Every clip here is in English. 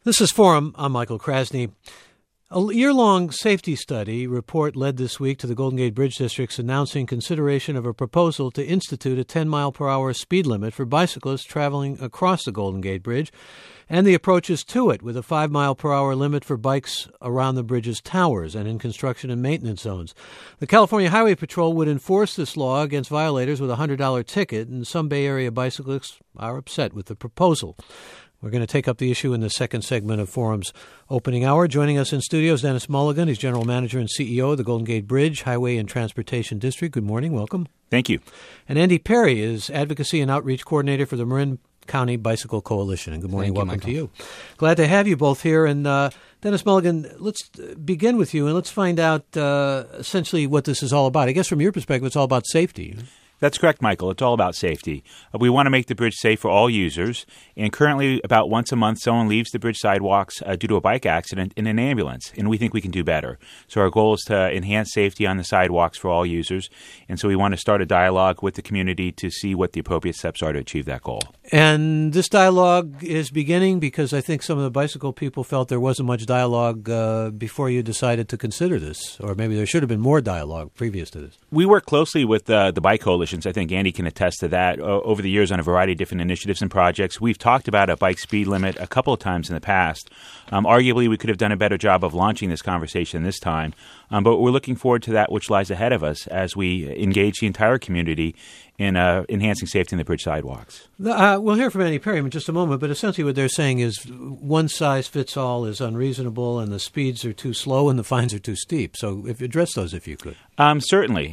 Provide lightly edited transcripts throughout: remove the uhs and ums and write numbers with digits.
This is Forum. I'm Michael Krasny. A year-long safety study report led this week to the Golden Gate Bridge District's announcing consideration of a proposal to institute a 10-mile-per-hour speed limit for bicyclists traveling across the Golden Gate Bridge and the approaches to it, with a 5-mile-per-hour limit for bikes around the bridge's towers and in construction and maintenance zones. The California Highway Patrol would enforce this law against violators with a $100 ticket, and some Bay Area bicyclists are upset with the proposal. We're going to take up the issue in the second segment of Forum's opening hour. Joining us in studio is Dennis Mulligan. He's General Manager and CEO of the Golden Gate Bridge Highway and Transportation District. Good morning. Welcome. Thank you. And Andy Perry is Advocacy and Outreach Coordinator for the Marin County Bicycle Coalition. And good morning. Welcome to you. Glad to have you both here. And Dennis Mulligan, let's begin with you and let's find out essentially what this is all about. I guess from your perspective, it's all about safety. That's correct, Michael. It's all about safety. We want to make the bridge safe for all users, and currently about once a month someone leaves the bridge sidewalks due to a bike accident in an ambulance, and we think we can do better. So our goal is to enhance safety on the sidewalks for all users, and so we want to start a dialogue with the community to see what the appropriate steps are to achieve that goal. And this dialogue is beginning because I think some of the bicycle people felt there wasn't much dialogue before you decided to consider this, or maybe there should have been more dialogue previous to this. We work closely with the Bike Coalition. I think Andy can attest to that over the years on a variety of different initiatives and projects. We've talked about a bike speed limit a couple of times in the past. Arguably, we could have done a better job of launching this conversation this time, but we're looking forward to that which lies ahead of us as we engage the entire community in enhancing safety in the bridge sidewalks. We'll hear from Andy Perry in just a moment, but essentially what they're saying is one size fits all is unreasonable and the speeds are too slow and the fines are too steep. So if you address those, if you could. Certainly.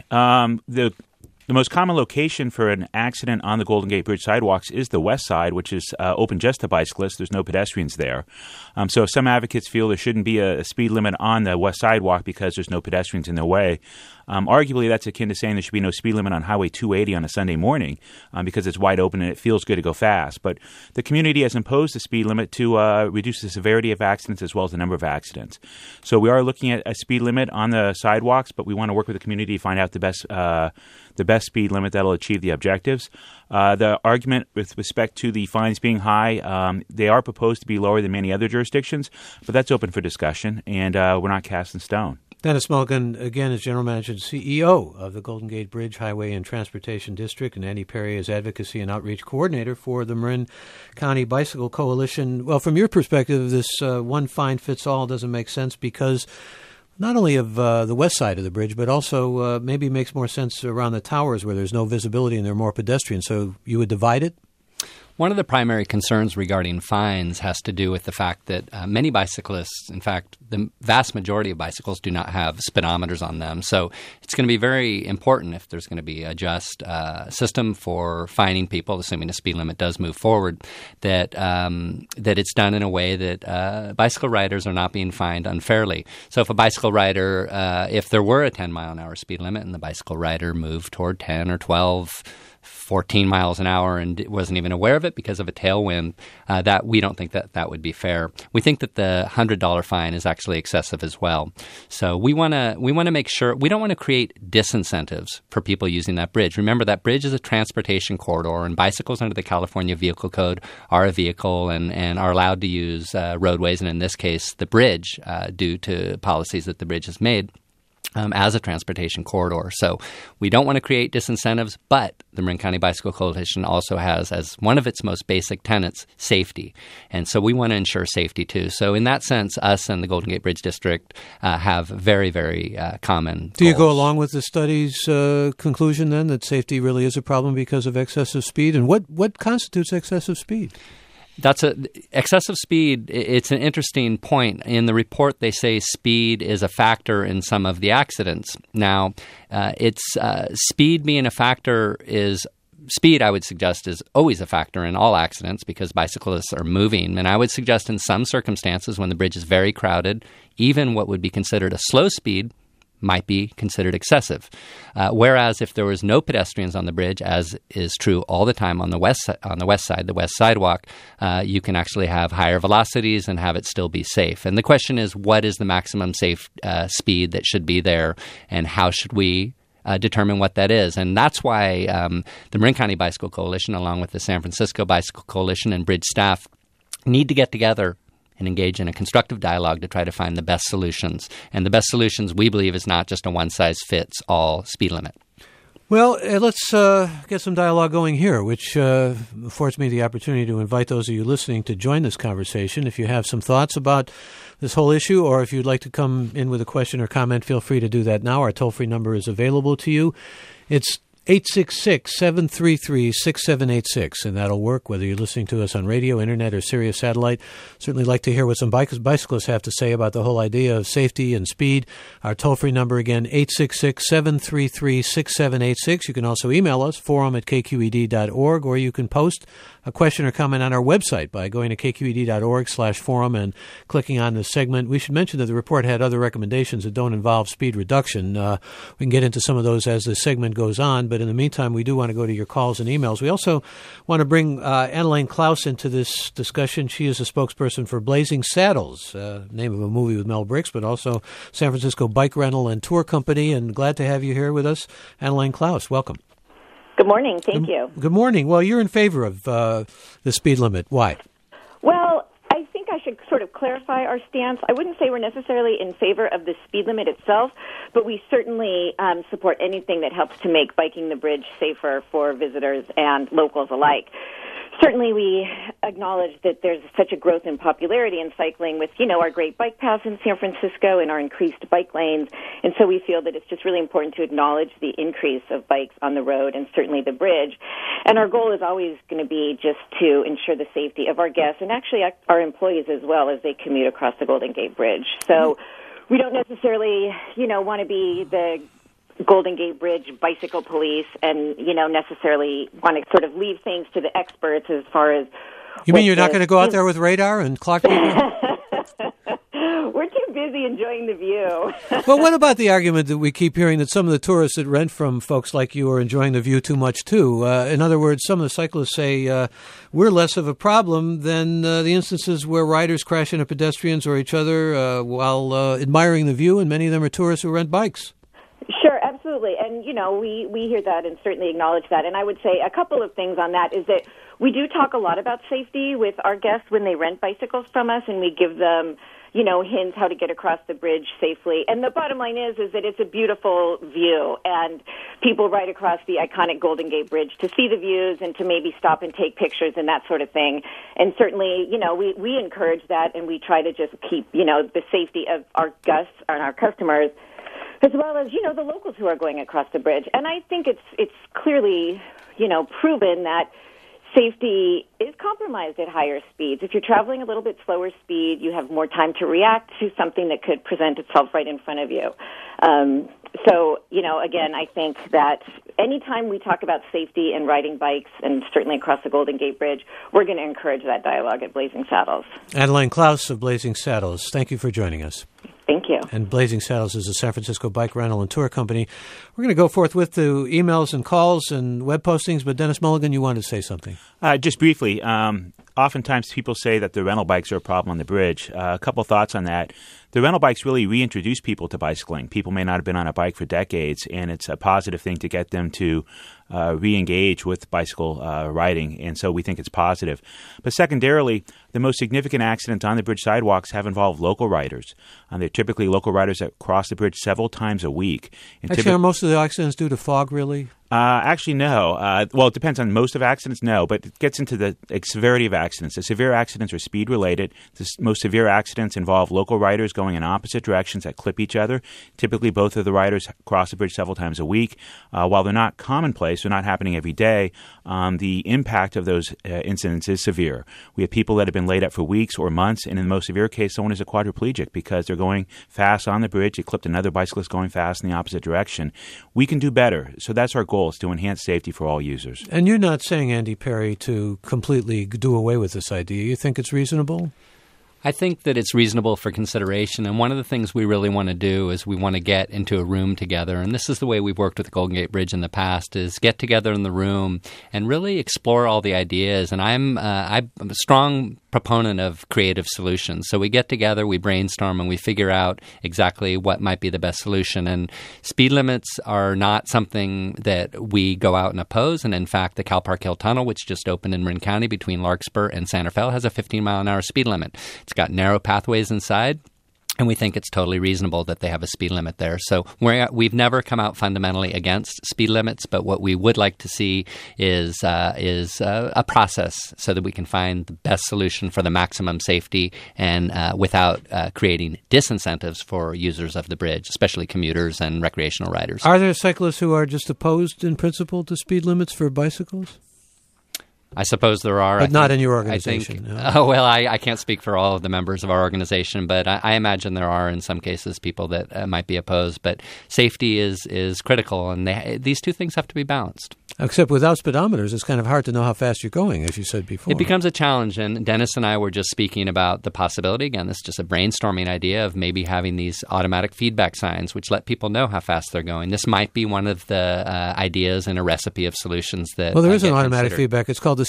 The most common location for an accident on the Golden Gate Bridge sidewalks is the west side, which is open just to bicyclists. There's no pedestrians there. So some advocates feel there shouldn't be a speed limit on the west sidewalk because there's no pedestrians in their way. Arguably, that's akin to saying there should be no speed limit on Highway 280 on a Sunday morning because it's wide open and it feels good to go fast. But the community has imposed a speed limit to reduce the severity of accidents as well as the number of accidents. So we are looking at a speed limit on the sidewalks, but we want to work with the community to find out the best speed limit that will achieve the objectives. The argument with respect to the fines being high, they are proposed to be lower than many other jurisdictions, but that's open for discussion, and we're not cast in stone. Dennis Mulligan, again, is General Manager and CEO of the Golden Gate Bridge Highway and Transportation District, and Andy Perry is Advocacy and Outreach Coordinator for the Marin County Bicycle Coalition. Well, from your perspective, this one fine fits all doesn't make sense because not only of the west side of the bridge, but also maybe makes more sense around the towers where there's no visibility and there are more pedestrians. So you would divide it? One of the primary concerns regarding fines has to do with the fact that many bicyclists, in fact, the vast majority of bicycles do not have speedometers on them. So it's going to be very important if there's going to be a just system for fining people, assuming the speed limit does move forward, that it's done in a way that bicycle riders are not being fined unfairly. So if a bicycle rider, if there were a 10-mile-an-hour speed limit and the bicycle rider moved toward 10 or 12, 14 miles an hour and wasn't even aware of it because of a tailwind, that we don't think that would be fair. We think that the $100 fine is actually excessive as well. So we want to make sure we don't want to create disincentives for people using that bridge. Remember, that bridge is a transportation corridor, and bicycles under the California Vehicle Code are a vehicle and are allowed to use roadways, and in this case, the bridge, due to policies that the bridge has made. As a transportation corridor. So we don't want to create disincentives, but the Marin County Bicycle Coalition also has as one of its most basic tenets safety. And so we want to ensure safety too. So in that sense, us and the Golden Gate Bridge District have very, very common goals. Do you go along with the study's conclusion then that safety really is a problem because of excessive speed? And what constitutes excessive speed? Excessive speed. It's an interesting point. In the report, they say speed is a factor in some of the accidents. Now, speed being a factor is speed, I would suggest, is always a factor in all accidents because bicyclists are moving. And I would suggest in some circumstances when the bridge is very crowded, even what would be considered a slow speed might be considered excessive. Whereas if there was no pedestrians on the bridge, as is true all the time on the west side, the west sidewalk, you can actually have higher velocities and have it still be safe. And the question is, what is the maximum safe speed that should be there, and how should we determine what that is? And that's why the Marin County Bicycle Coalition, along with the San Francisco Bicycle Coalition and bridge staff, need to get together and engage in a constructive dialogue to try to find the best solutions. And the best solutions, we believe, is not just a one-size-fits-all speed limit. Well, let's get some dialogue going here, which affords me the opportunity to invite those of you listening to join this conversation. If you have some thoughts about this whole issue, or if you'd like to come in with a question or comment, feel free to do that now. Our toll-free number is available to you. It's 866-733-6786, and that'll work whether you're listening to us on radio, internet, or Sirius Satellite. Certainly like to hear what some bicyclists have to say about the whole idea of safety and speed. Our toll-free number, again, 866-733-6786. You can also email us, forum@kqed.org, or you can post a question or comment on our website by going to kqed.org/forum and clicking on the segment. We should mention that the report had other recommendations that don't involve speed reduction. We can get into some of those as the segment goes on, but in the meantime, we do want to go to your calls and emails. We also want to bring Annalene Klaus into this discussion. She is a spokesperson for Blazing Saddles, name of a movie with Mel Brooks, but also San Francisco Bike Rental and Tour Company, and glad to have you here with us. Annalene Klaus, welcome. Good morning. Thank you. Good morning. Well, you're in favor of the speed limit. Why? Well, I think I should sort of clarify our stance. I wouldn't say we're necessarily in favor of the speed limit itself, but we certainly support anything that helps to make biking the bridge safer for visitors and locals alike. Certainly, we acknowledge that there's such a growth in popularity in cycling with, our great bike paths in San Francisco and our increased bike lanes. And so we feel that it's just really important to acknowledge the increase of bikes on the road and certainly the bridge. And our goal is always going to be just to ensure the safety of our guests and actually our employees as well as they commute across the Golden Gate Bridge. So we don't necessarily, want to be the Golden Gate Bridge bicycle police and, necessarily want to sort of leave things to the experts as far as... You mean you're not going to go out there with radar and clock people? We're too busy enjoying the view. Well, what about the argument that we keep hearing that some of the tourists that rent from folks like you are enjoying the view too much, too? In other words, some of the cyclists say we're less of a problem than the instances where riders crash into pedestrians or each other while admiring the view, and many of them are tourists who rent bikes. Sure, absolutely. And, we hear that and certainly acknowledge that. And I would say a couple of things on that is that we do talk a lot about safety with our guests when they rent bicycles from us, and we give them, hints how to get across the bridge safely. And the bottom line is that it's a beautiful view, and people ride across the iconic Golden Gate Bridge to see the views and to maybe stop and take pictures and that sort of thing. And certainly, we encourage that, and we try to just keep, the safety of our guests and our customers, as well as, the locals who are going across the bridge. And I think it's clearly, proven that safety is compromised at higher speeds. If you're traveling a little bit slower speed, you have more time to react to something that could present itself right in front of you. So, again, I think that anytime we talk about safety and riding bikes, and certainly across the Golden Gate Bridge, we're going to encourage that dialogue at Blazing Saddles. Annalene Klaus of Blazing Saddles, thank you for joining us. Thank you. And Blazing Saddles is a San Francisco Bike Rental and Tour Company. We're going to go forthwith to emails and calls and web postings, but Dennis Mulligan, you wanted to say something. Just briefly, oftentimes people say that the rental bikes are a problem on the bridge. A couple thoughts on that. The rental bikes really reintroduce people to bicycling. People may not have been on a bike for decades, and it's a positive thing to get them to re-engage with bicycle riding, and so we think it's positive. But secondarily, the most significant accidents on the bridge sidewalks have involved local riders. They're typically local riders that cross the bridge several times a week. And actually, are most of the accidents due to fog, really? Actually, no. Well, it depends on most of accidents, no, but it gets into the severity of accidents. The severe accidents are speed-related. The most severe accidents involve local riders going in opposite directions that clip each other. Typically, both of the riders cross the bridge several times a week. While they're not commonplace, they're not happening every day, the impact of those incidents is severe. We have people that have been laid up for weeks or months, and in the most severe case, someone is a quadriplegic because they're going fast on the bridge. They clipped another bicyclist going fast in the opposite direction. We can do better, so that's our goal, is to enhance safety for all users. And you're not saying, Andy Perry, to completely do away with this idea. You think it's reasonable? I think that it's reasonable for consideration, and one of the things we really want to do is we want to get into a room together, and this is the way we've worked with the Golden Gate Bridge in the past, is get together in the room and really explore all the ideas. And I'm a strong proponent of creative solutions. So we get together, we brainstorm, and we figure out exactly what might be the best solution. And speed limits are not something that we go out and oppose. And in fact, the Cal Park Hill Tunnel, which just opened in Marin County between Larkspur and Santa Fe, has a 15-mile-an-hour speed limit. It's got narrow pathways inside. And we think it's totally reasonable that they have a speed limit there. So we've never come out fundamentally against speed limits, but what we would like to see is a process so that we can find the best solution for the maximum safety and without creating disincentives for users of the bridge, especially commuters and recreational riders. Are there cyclists who are just opposed in principle to speed limits for bicycles? I suppose there are. But not in your organization. I can't speak for all of the members of our organization, but I imagine there are in some cases people that might be opposed. But safety is critical, and these two things have to be balanced. Except without speedometers, it's kind of hard to know how fast you're going, as you said before. It becomes a challenge, and Dennis and I were just speaking about the possibility, again, this is just a brainstorming idea of maybe having these automatic feedback signs which let people know how fast they're going. This might be one of the ideas in a recipe of solutions that Well, there is an automatic feedback. It's called the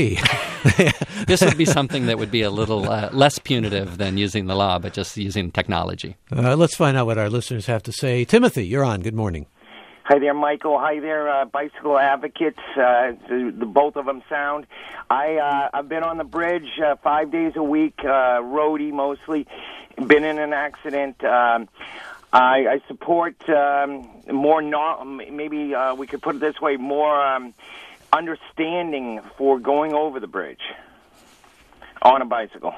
CHP. This would be something that would be a little less punitive than using the law, but just using technology. Let's find out what our listeners have to say. Timothy, you're on. Good morning. Hi there, Michael. Hi there, bicycle advocates. The both of them sound. I've been on the bridge 5 days a week, roadie mostly. Been in an accident. I support more. Maybe we could put it this way: more understanding for going over the bridge on a bicycle.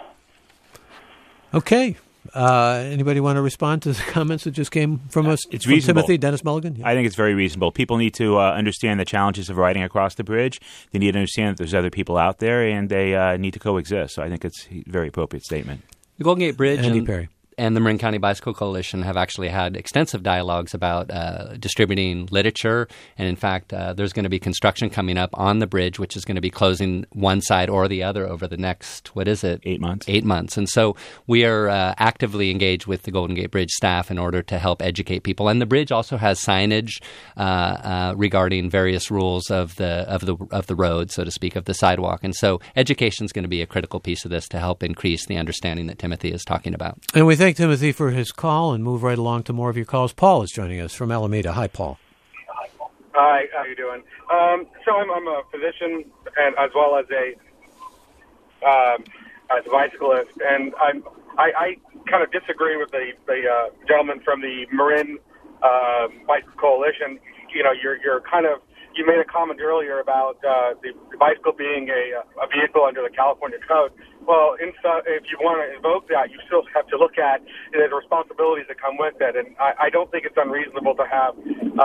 Okay. Anybody want to respond to the comments that just came from us? It's reasonable. Timothy, Dennis Mulligan? Yeah. I think it's very reasonable. People need to understand the challenges of riding across the bridge. They need to understand that there's other people out there, and they need to coexist. So I think it's a very appropriate statement. The Golden Gate Bridge Andy Perry and the Marin County Bicycle Coalition have actually had extensive dialogues about distributing literature. And in fact, there's going to be construction coming up on the bridge, which is going to be closing one side or the other over the next, 8 months. 8 months. And so we are actively engaged with the Golden Gate Bridge staff in order to help educate people. And the bridge also has signage regarding various rules of the road, so to speak, of the sidewalk. And so education is going to be a critical piece of this to help increase the understanding that Timothy is talking about. And we thank Timothy for his call and move right along to more of your calls. Paul is joining us from Alameda. Hi, Paul. Hi, how you doing? So I'm a physician and as well as a bicyclist, and I kind of disagree with the gentleman from the Marin Bicycle Coalition. You know, you made a comment earlier about the bicycle being a vehicle under the California Code. Well, if you want to invoke that, you still have to look at the responsibilities that come with it. And I don't think it's unreasonable to have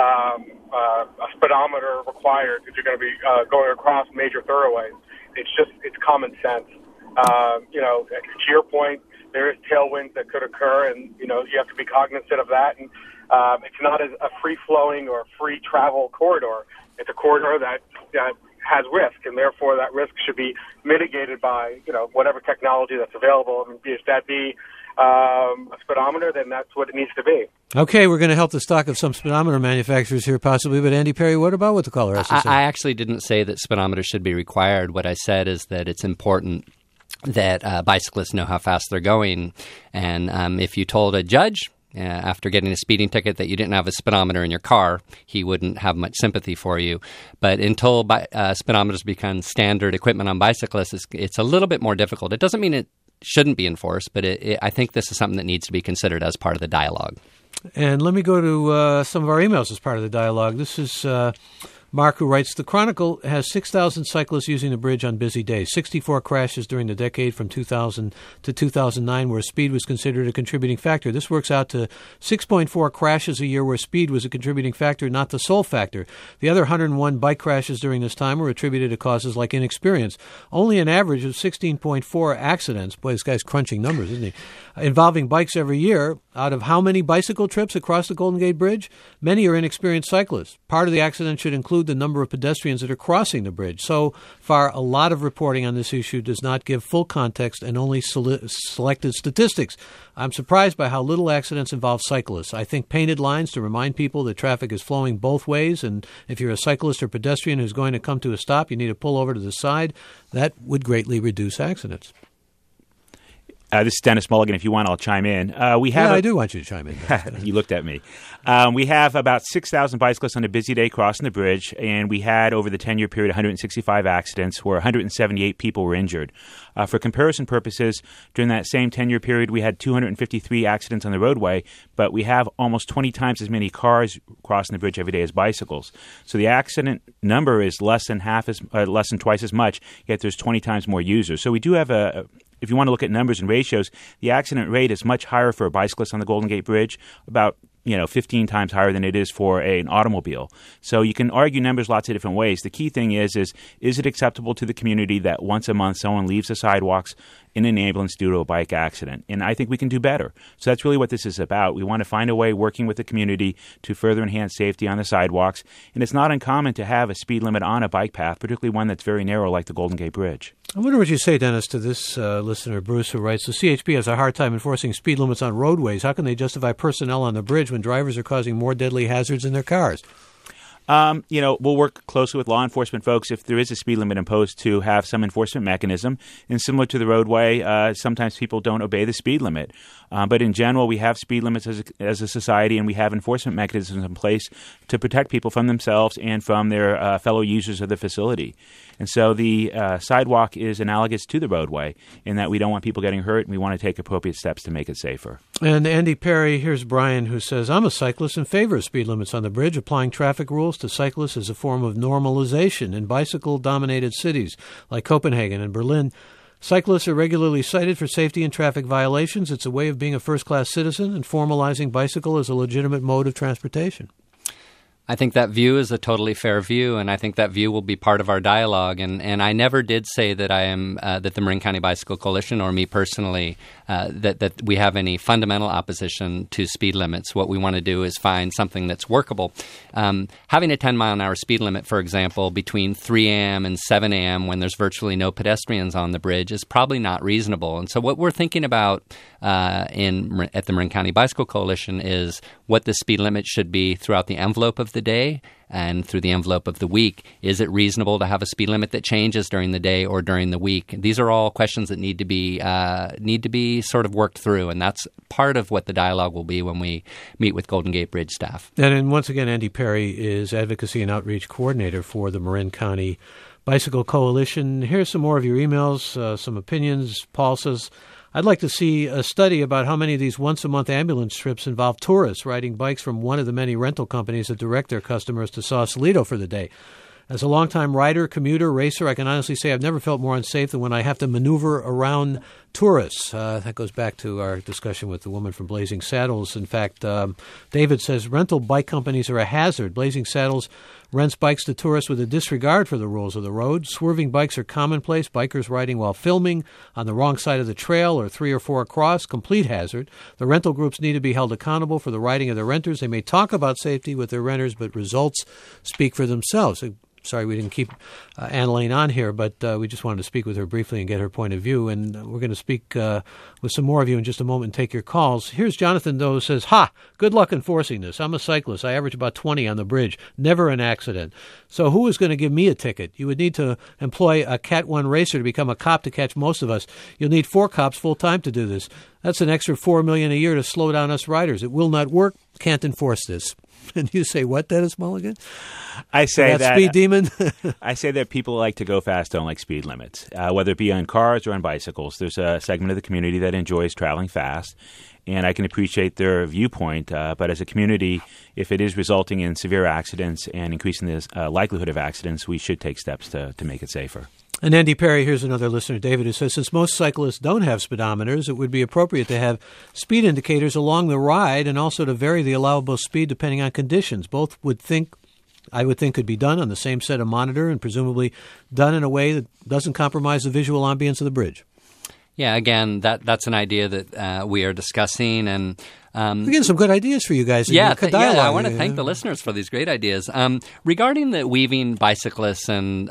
a speedometer required if you're going to be going across major thoroughways. It's common sense. You know, to your point, there is tailwinds that could occur, and you know you have to be cognizant of that. And it's not a free-flowing or free travel corridor. It's a corridor that has risk, and therefore that risk should be mitigated by, you know, whatever technology that's available. I mean, if that be a speedometer, then that's what it needs to be. Okay, we're going to help the stock of some speedometer manufacturers here possibly, but Andy Perry, what about what the caller has to say? I actually didn't say that speedometers should be required. What I said is that it's important that bicyclists know how fast they're going, and if you told a judge after getting a speeding ticket that you didn't have a speedometer in your car, he wouldn't have much sympathy for you. But until speedometers become standard equipment on bicyclists, it's a little bit more difficult. It doesn't mean it shouldn't be enforced, but I think this is something that needs to be considered as part of the dialogue. And let me go to some of our emails as part of the dialogue. This is Mark, who writes, the Chronicle has 6,000 cyclists using the bridge on busy days, 64 crashes during the decade from 2000 to 2009 where speed was considered a contributing factor. This works out to 6.4 crashes a year where speed was a contributing factor, not the sole factor. The other 101 bike crashes during this time were attributed to causes like inexperience. Only an average of 16.4 accidents, boy, this guy's crunching numbers, isn't he, involving bikes every year. Out of how many bicycle trips across the Golden Gate Bridge? Many are inexperienced cyclists. Part of the accident should include the number of pedestrians that are crossing the bridge. So far, a lot of reporting on this issue does not give full context and only selected statistics. I'm surprised by how little accidents involve cyclists. I think painted lines to remind people that traffic is flowing both ways, and if you're a cyclist or pedestrian who's going to come to a stop, you need to pull over to the side. That would greatly reduce accidents. This is Dennis Mulligan. If you want, I'll chime in. I do want you to chime in. You looked at me. We have about 6,000 bicyclists on a busy day crossing the bridge, and we had, over the 10-year period, 165 accidents where 178 people were injured. For comparison purposes, during that same 10-year period, we had 253 accidents on the roadway, but we have almost 20 times as many cars crossing the bridge every day as bicycles. So the accident number is less than twice as much, yet there's 20 times more users. So we do have if you want to look at numbers and ratios, the accident rate is much higher for a bicyclist on the Golden Gate Bridge, about 15 times higher than it is for an automobile. So you can argue numbers lots of different ways. The key thing is it acceptable to the community that once a month someone leaves the sidewalks in an ambulance due to a bike accident? And I think we can do better. So that's really what this is about. We want to find a way, working with the community, to further enhance safety on the sidewalks. And it's not uncommon to have a speed limit on a bike path, particularly one that's very narrow like the Golden Gate Bridge. I wonder what you say, Dennis, to this listener, Bruce, who writes, the CHP has a hard time enforcing speed limits on roadways. How can they justify personnel on the bridge when drivers are causing more deadly hazards in their cars? We'll work closely with law enforcement folks if there is a speed limit imposed to have some enforcement mechanism. And similar to the roadway, sometimes people don't obey the speed limit. But in general, we have speed limits as a society, and we have enforcement mechanisms in place to protect people from themselves and from their fellow users of the facility. And so the sidewalk is analogous to the roadway in that we don't want people getting hurt, and we want to take appropriate steps to make it safer. And Andy Perry, here's Brian, who says, I'm a cyclist in favor of speed limits on the bridge. Applying traffic rules to cyclists is a form of normalization in bicycle-dominated cities like Copenhagen and Berlin. Cyclists are regularly cited for safety and traffic violations. It's a way of being a first-class citizen and formalizing bicycle as a legitimate mode of transportation. I think that view is a totally fair view, and I think that view will be part of our dialogue. And I never did say that I am that the Marin County Bicycle Coalition or me personally that we have any fundamental opposition to speed limits. What we want to do is find something that's workable. Having a 10-mile-an-hour speed limit, for example, between 3 a.m. and 7 a.m. when there's virtually no pedestrians on the bridge is probably not reasonable. And so what we're thinking about at the Marin County Bicycle Coalition is what the speed limit should be throughout the envelope of the day and through the envelope of the week. Is it reasonable to have a speed limit that changes during the day or during the week? These are all questions that need to be sort of worked through, and that's part of what the dialogue will be when we meet with Golden Gate Bridge staff. And once again, Andy Perry is Advocacy and Outreach Coordinator for the Marin County Bicycle Coalition. Here's some more of your emails, some opinions. Paul says, I'd like to see a study about how many of these once-a-month ambulance trips involve tourists riding bikes from one of the many rental companies that direct their customers to Sausalito for the day. As a longtime rider, commuter, racer, I can honestly say I've never felt more unsafe than when I have to maneuver around tourists. That goes back to our discussion with the woman from Blazing Saddles. In fact, David says rental bike companies are a hazard. Blazing Saddles rents bikes to tourists with a disregard for the rules of the road. Swerving bikes are commonplace. Bikers riding while filming on the wrong side of the trail or 3 or 4 across, complete hazard. The rental groups need to be held accountable for the riding of their renters. They may talk about safety with their renters, but results speak for themselves. Sorry we didn't keep Annalene on here, but we just wanted to speak with her briefly and get her point of view. And we're going to speak with some more of you in just a moment and take your calls. Here's Jonathan, though, who says, good luck enforcing this. I'm a cyclist. I average about 20 on the bridge. Never an accident. So who is going to give me a ticket? You would need to employ a Cat 1 racer to become a cop to catch most of us. You'll need 4 cops full-time to do this. That's an extra $4 million a year to slow down us riders. It will not work. Can't enforce this. And you say, what, Dennis Mulligan? I say that speed demon. I say that people like to go fast don't like speed limits, whether it be on cars or on bicycles. There's a segment of the community that enjoys traveling fast, and I can appreciate their viewpoint. But as a community, if it is resulting in severe accidents and increasing the likelihood of accidents, we should take steps to make it safer. And Andy Perry, here's another listener, David, who says, since most cyclists don't have speedometers, it would be appropriate to have speed indicators along the ride and also to vary the allowable speed depending on conditions. Both I would think could be done on the same set of monitor and presumably done in a way that doesn't compromise the visual ambience of the bridge. Yeah, again, that's an idea that we are discussing, and we're getting some good ideas for you guys. I want to thank the listeners for these great ideas. Regarding the weaving bicyclists and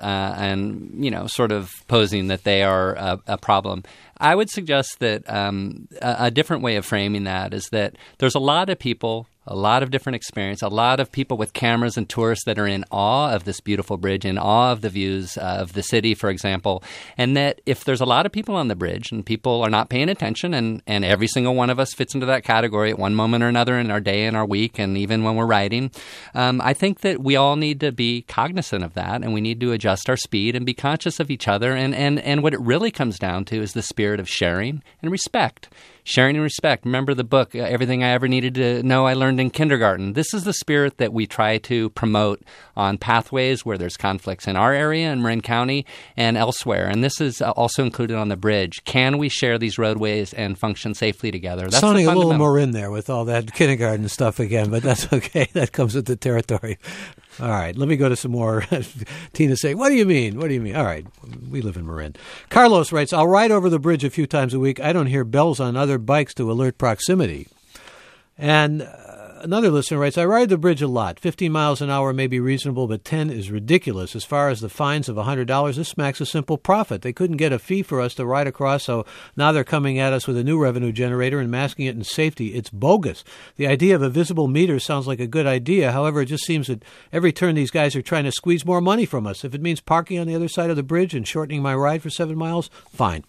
sort of posing that they are a problem, I would suggest that a different way of framing that is that there's a lot of people a lot of different experience, a lot of people with cameras and tourists that are in awe of this beautiful bridge, in awe of the views of the city, for example, and that if there's a lot of people on the bridge and people are not paying attention, and every single one of us fits into that category at one moment or another in our day and our week and even when we're riding, I think that we all need to be cognizant of that, and we need to adjust our speed and be conscious of each other, and what it really comes down to is the spirit of sharing and respect. Sharing and respect. Remember the book, Everything I Ever Needed to Know I Learned in Kindergarten. This is the spirit that we try to promote on pathways where there's conflicts in our area in Marin County and elsewhere. And this is also included on the bridge. Can we share these roadways and function safely together? That's sounding a little Marin there with all that kindergarten stuff again, but that's okay. That comes with the territory. All right, let me go to some more. Tina saying, what do you mean? What do you mean? All right, we live in Marin. Carlos writes, I'll ride over the bridge a few times a week. I don't hear bells on other bikes to alert proximity. And another listener writes, I ride the bridge a lot. 15 miles an hour may be reasonable, but 10 is ridiculous. As far as the fines of $100, this smacks a simple profit. They couldn't get a fee for us to ride across, so now they're coming at us with a new revenue generator and masking it in safety. It's bogus. The idea of a visible meter sounds like a good idea. However, it just seems that every turn these guys are trying to squeeze more money from us. If it means parking on the other side of the bridge and shortening my ride for 7 miles, fine.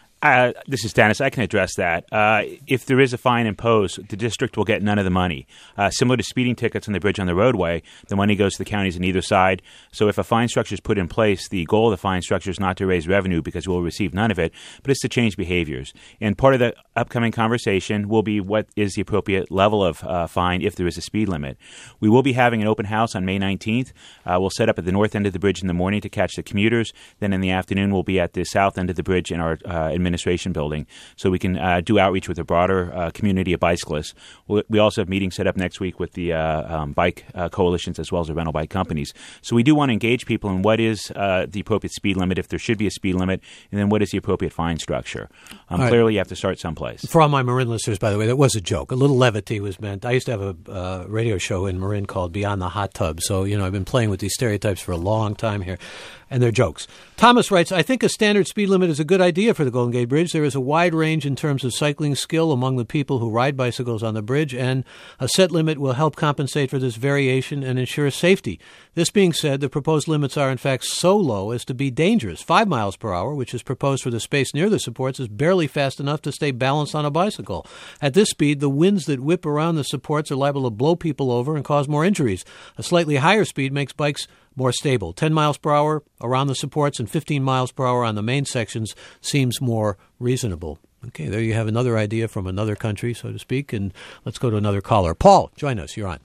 This is Dennis. I can address that. If there is a fine imposed, the district will get none of the money. Similar to speeding tickets on the bridge on the roadway, the money goes to the counties on either side. So if a fine structure is put in place, the goal of the fine structure is not to raise revenue because we'll receive none of it, but it's to change behaviors. And part of the upcoming conversation will be what is the appropriate level of fine if there is a speed limit. We will be having an open house on May 19th. We'll set up at the north end of the bridge in the morning to catch the commuters. Then in the afternoon, we'll be at the south end of the bridge in our administration building, so we can do outreach with a broader community of bicyclists. We also have meetings set up next week with the bike coalitions as well as the rental bike companies. So we do want to engage people in what is the appropriate speed limit, if there should be a speed limit, and then what is the appropriate fine structure. Clearly, you have to start someplace. For all my Marin listeners, by the way, that was a joke. A little levity was meant. I used to have a radio show in Marin called Beyond the Hot Tub, so I've been playing with these stereotypes for a long time here. And they're jokes. Thomas writes, I think a standard speed limit is a good idea for the Golden Gate Bridge. There is a wide range in terms of cycling skill among the people who ride bicycles on the bridge, and a set limit will help compensate for this variation and ensure safety. This being said, the proposed limits are in fact so low as to be dangerous. 5 miles per hour, which is proposed for the space near the supports, is barely fast enough to stay balanced on a bicycle. At this speed, the winds that whip around the supports are liable to blow people over and cause more injuries. A slightly higher speed makes bikes more stable. 10 miles per hour around the supports and 15 miles per hour on the main sections seems more reasonable. Okay, there you have another idea from another country, so to speak, and let's go to another caller. Paul, join us. You're on.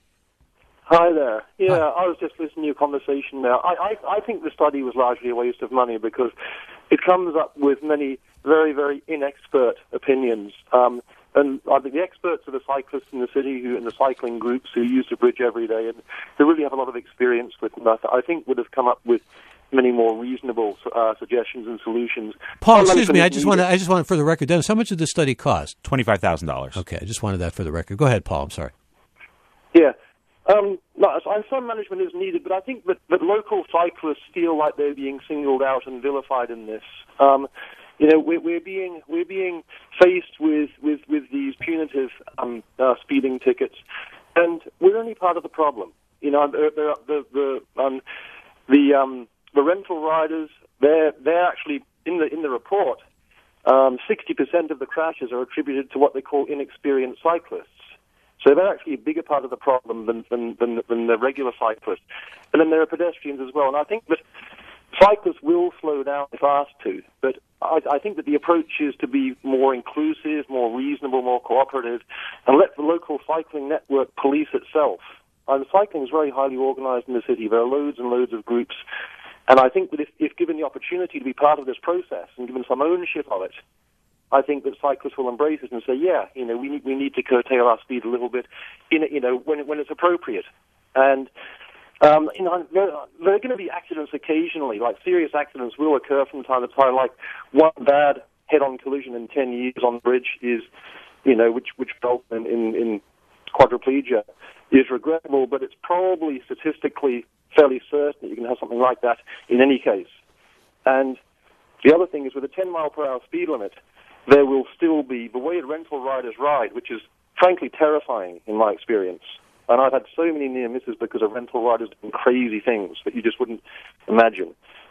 Hi there. Yeah, Hi. I was just listening to your conversation now. I think the study was largely a waste of money because it comes up with many very, very inexpert opinions. And I think the experts are the cyclists in the city and the cycling groups who use the bridge every day and who really have a lot of experience with that, I think would have come up with many more reasonable suggestions and solutions. Paul, excuse me, I just want for the record, Dennis, how much did this study cost? $25,000. Okay, I just wanted that for the record. Go ahead, Paul, I'm sorry. Yeah. Some management is needed, but I think that local cyclists feel like they're being singled out and vilified in this. We're being faced with these punitive speeding tickets, and we're only part of the problem. The rental riders, they're actually in the report. 60% of the crashes are attributed to what they call inexperienced cyclists. So they're actually a bigger part of the problem than the regular cyclists. And then there are pedestrians as well. And I think that cyclists will slow down if asked to, but I think that the approach is to be more inclusive, more reasonable, more cooperative, and let the local cycling network police itself. Cycling is very highly organized in the city. There are loads and loads of groups. And I think that if given the opportunity to be part of this process and given some ownership of it, I think that cyclists will embrace it and say, we need to curtail our speed a little bit, when it's appropriate. And there are going to be accidents occasionally, like serious accidents will occur from time to time. Like one bad head-on collision in 10 years on the bridge is, which resulted in quadriplegia, is regrettable, but it's probably statistically fairly certain that you can have something like that in any case. And the other thing is with a 10 mile per hour speed limit, there will still be, the way rental riders ride, which is frankly terrifying in my experience. And I've had so many near misses because of rental riders doing crazy things that you just wouldn't imagine.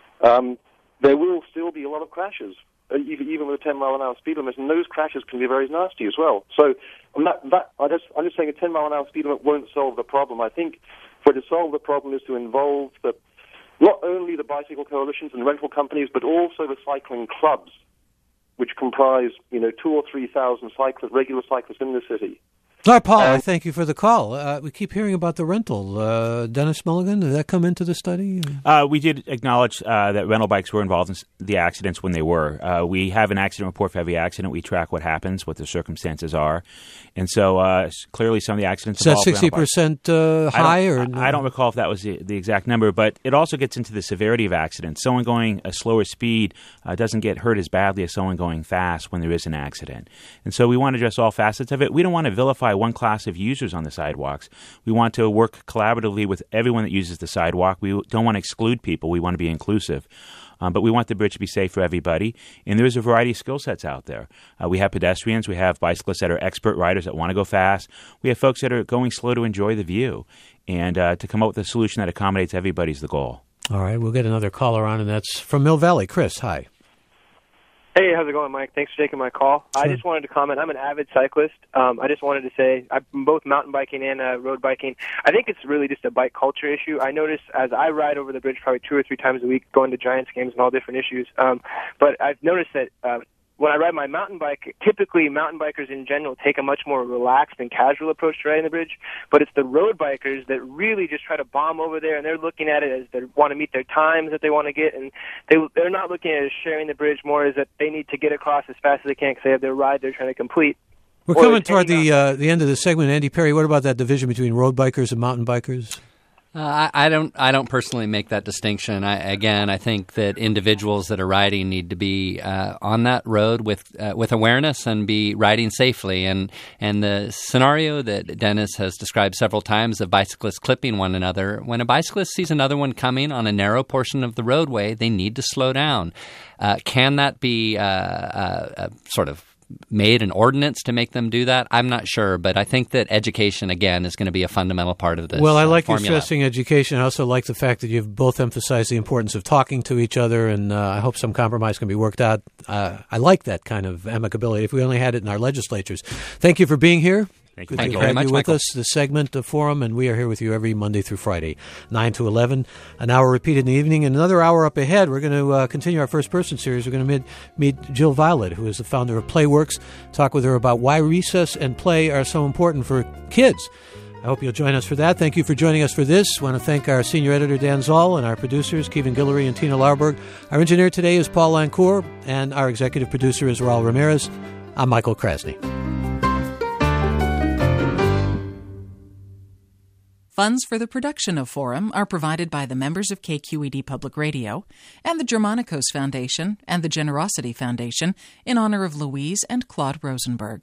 There will still be a lot of crashes, even with a 10-mile-an-hour speed limit, and those crashes can be very nasty as well. So I'm just saying a 10-mile-an-hour speed limit won't solve the problem. I think for it to solve the problem is to involve not only the bicycle coalitions and rental companies, but also the cycling clubs, which comprise 2,000 or 3,000 regular cyclists in the city. All right, Paul, I thank you for the call. We keep hearing about the rental. Dennis Milligan, did that come into the study? We did acknowledge that rental bikes were involved in the accidents when they were. We have an accident report for every accident. We track what happens, what the circumstances are. And so clearly some of the accidents involved rental bikes. Is that 60% high? I don't recall if that was the exact number, but it also gets into the severity of accidents. Someone going a slower speed doesn't get hurt as badly as someone going fast when there is an accident. And so we want to address all facets of it. We don't want to vilify one class of users on the sidewalks. We want to work collaboratively with everyone that uses the sidewalk. We don't want to exclude people. We want to be inclusive. But we want the bridge to be safe for everybody. And there is a variety of skill sets out there. We have pedestrians. We have bicyclists that are expert riders that want to go fast. We have folks that are going slow to enjoy the view. And to come up with a solution that accommodates everybody is the goal. All right. We'll get another caller on, and that's from Mill Valley. Chris, hi. Hey, how's it going, Mike? Thanks for taking my call. Sure. I just wanted to comment. I'm an avid cyclist. I just wanted to say I'm both mountain biking and road biking. I think it's really just a bike culture issue. I notice as I ride over the bridge probably 2 or 3 times a week, going to Giants games and all different issues. But I've noticed that when I ride my mountain bike, typically mountain bikers in general take a much more relaxed and casual approach to riding the bridge. But it's the road bikers that really just try to bomb over there, and they're looking at it as they want to meet their times that they want to get, and they're not looking at it as sharing the bridge more as that they need to get across as fast as they can because they have their ride they're trying to complete. We're coming toward the end of the segment. Andy Perry, what about that division between road bikers and mountain bikers? I don't personally make that distinction. I think that individuals that are riding need to be on that road with awareness and be riding safely. And the scenario that Dennis has described several times of bicyclists clipping one another, when a bicyclist sees another one coming on a narrow portion of the roadway, they need to slow down. Can that be sort of made an ordinance to make them do that? I'm not sure, but I think that education, again, is going to be a fundamental part of this. Well, I like formula. you stressing education. I also like the fact that you've both emphasized the importance of talking to each other, and I hope some compromise can be worked out. I like that kind of amicability. If we only had it in our legislatures. Thank you for being here. Thank you. Good to very have much, you with Michael. us, the segment of Forum, and we are here with you every Monday through Friday, 9 to 11, an hour repeated in the evening. And another hour up ahead, we're going to continue our first-person series. We're going to meet Jill Violet, who is the founder of Playworks, talk with her about why recess and play are so important for kids. I hope you'll join us for that. Thank you for joining us for this. I want to thank our senior editor, Dan Zoll, and our producers, Kevin Guillory and Tina Lauerberg. Our engineer today is Paul Lancourt, and our executive producer is Raul Ramirez. I'm Michael Krasny. Funds for the production of Forum are provided by the members of KQED Public Radio and the Germanicos Foundation and the Generosity Foundation in honor of Louise and Claude Rosenberg.